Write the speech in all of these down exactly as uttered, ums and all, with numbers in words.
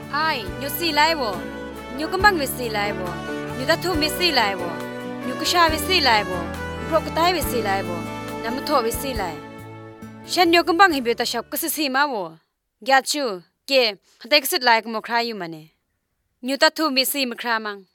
ไอ้ยูสีไลวะยูกำบังวิสีไลวะยูตัดทุ่มวิสีไลวะยูกชาวิสีไลวะโปรกตายวิสีไลวะน้ำทอวิสีไลฉันยูกำบังให้เบียตาชอบก็สิสีมาวะแกชูเก๋ฮัตเต็กสิไลก็มคราอยู่มันเนยูตัดทุ่มวิสีมครามัง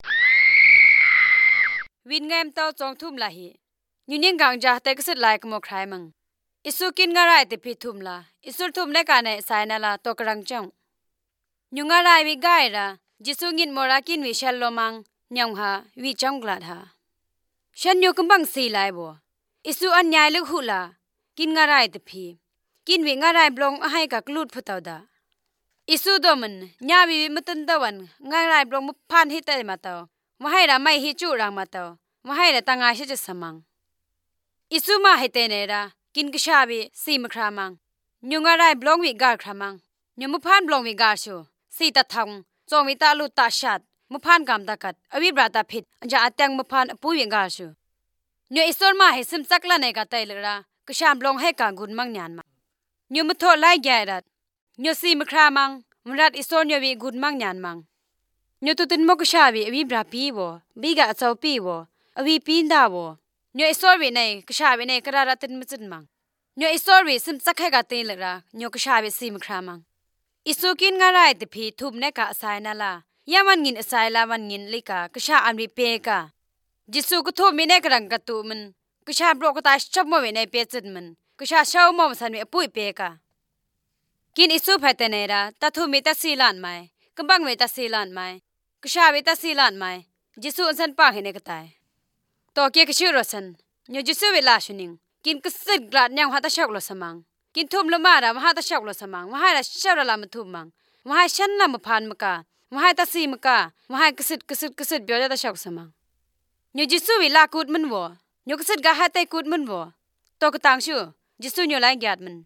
วินเงมเต้าจองทุ่มละฮียูนิ่งกังจ่าฮัตเต็กสิไลก็มครามังอิสุกินงารายติพิทุ่มละอิสุทุ่มในการในสายนาลาตกรังจังยุงอะไรวิกายระจิสุงินมรากินวิเชลโลมังยองหาวิจังกลาดหาฉันอยู่กำบังสีไลบัวอิสุอันยายลึกหุลากินงอะไรตพีกินวิงอะไรบลงให้กับกลูดพุตาวดาอิสุดมันญาวิมตันตะวันงอะไรบลงมุพันฮิตเตมาตาวมาให้ละไม่ฮิจูรังมาตาวมาให้ละตั้งอาชจะสมังอิสุมาให้เตเนรากินกษาบิสีมครามังยุงอะไรบลงวิกาครามังยุมุพันบลงวิกาชูสีตะทองจงวิตาลุตาชัดมุพันกำตะกัดอวิบราตาพิษอันจะอัตยังมุพันปุยวิกาชูยุอิสโลมาให้ซิมซักละในกาไตเลระกษามบลงให้กางกุนมังญานมายุมุทอไลแกรัดยุสีมครามังมรัดอิสโลยุวิกุนมังญานมังยุตุตินมกษาบิอวิบราปีวบิกาอเจ้าปีวอวิปีนดาวยุอิสโลวิในกษาวิในกระดาตินมจินมังยุอิสโลวิซิมซักให้กาไตเลระยุกษาบิสีมครามังอิสุกินงารายติพีทุบเนกะสายนาลายามันงินสายลามันงินลิกากะชาอันริเปกะจิสุกทุบมิเนกรังกะตุมันกะชาบรอกตาชับมอเวในเปจิดมันกะชาเชามอมสันเวปุยเปกะกินอิสุพัตเนราตะทุมิตะสีลานไมกะบังเวตะสีลานไมกะชาเวตะสีลานไมจิสุอันสันปางเฮเนกะตายตอเกกะชิรสันญจิสุเวลาชุนิงกินกะสิดกลาดยังหาตะชักลสมังกินทุ่มละมาระมหาตะชักลสมังมหาละเชาระลามทุ่มมังมหาฉันละมพานมกามหาตะสีมกามหากสิดกสิดกสิดเบียวตะชักสมังญจิสุวิลากุดมันวญกสิดกะหาไตกุดมันวตอกตังชูจิสุญไลญาตมัน